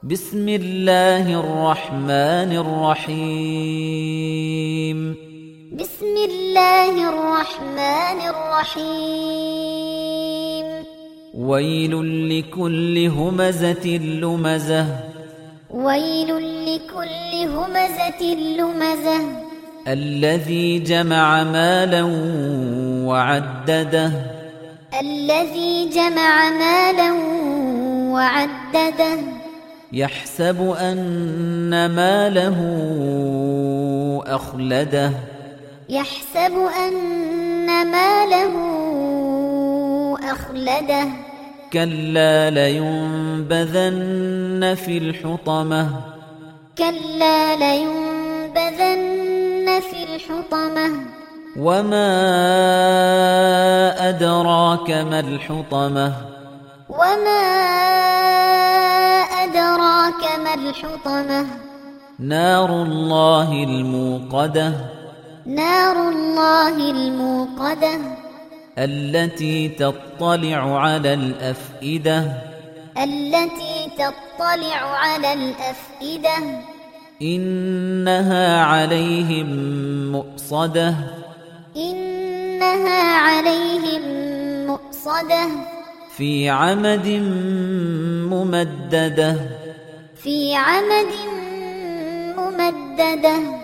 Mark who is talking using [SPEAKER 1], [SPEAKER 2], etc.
[SPEAKER 1] بسم الله الرحمن الرحيم
[SPEAKER 2] بسم الله الرحمن الرحيم
[SPEAKER 1] ويل لكل همزة لمزة
[SPEAKER 2] ويل لكل همزة لمزة
[SPEAKER 1] الذي جمع مالا وعدده
[SPEAKER 2] الذي جمع مالا وعدده
[SPEAKER 1] يحسب أن ماله أخلده
[SPEAKER 2] يحسب أن ماله أخلده
[SPEAKER 1] كلا لينبذن في الحطمة
[SPEAKER 2] كلا لينبذن في الحطمة
[SPEAKER 1] وما أدراك ما الحطمة
[SPEAKER 2] وما أدراك ما الحطمة
[SPEAKER 1] نار الله الموقدة
[SPEAKER 2] نار الله الموقدة
[SPEAKER 1] التي تطلع على الأفئدة
[SPEAKER 2] التي تطلع على الأفئدة
[SPEAKER 1] إنها عليهم مؤصدة
[SPEAKER 2] إنها عليهم مؤصدة
[SPEAKER 1] في عمد ممددة
[SPEAKER 2] في عمد ممددة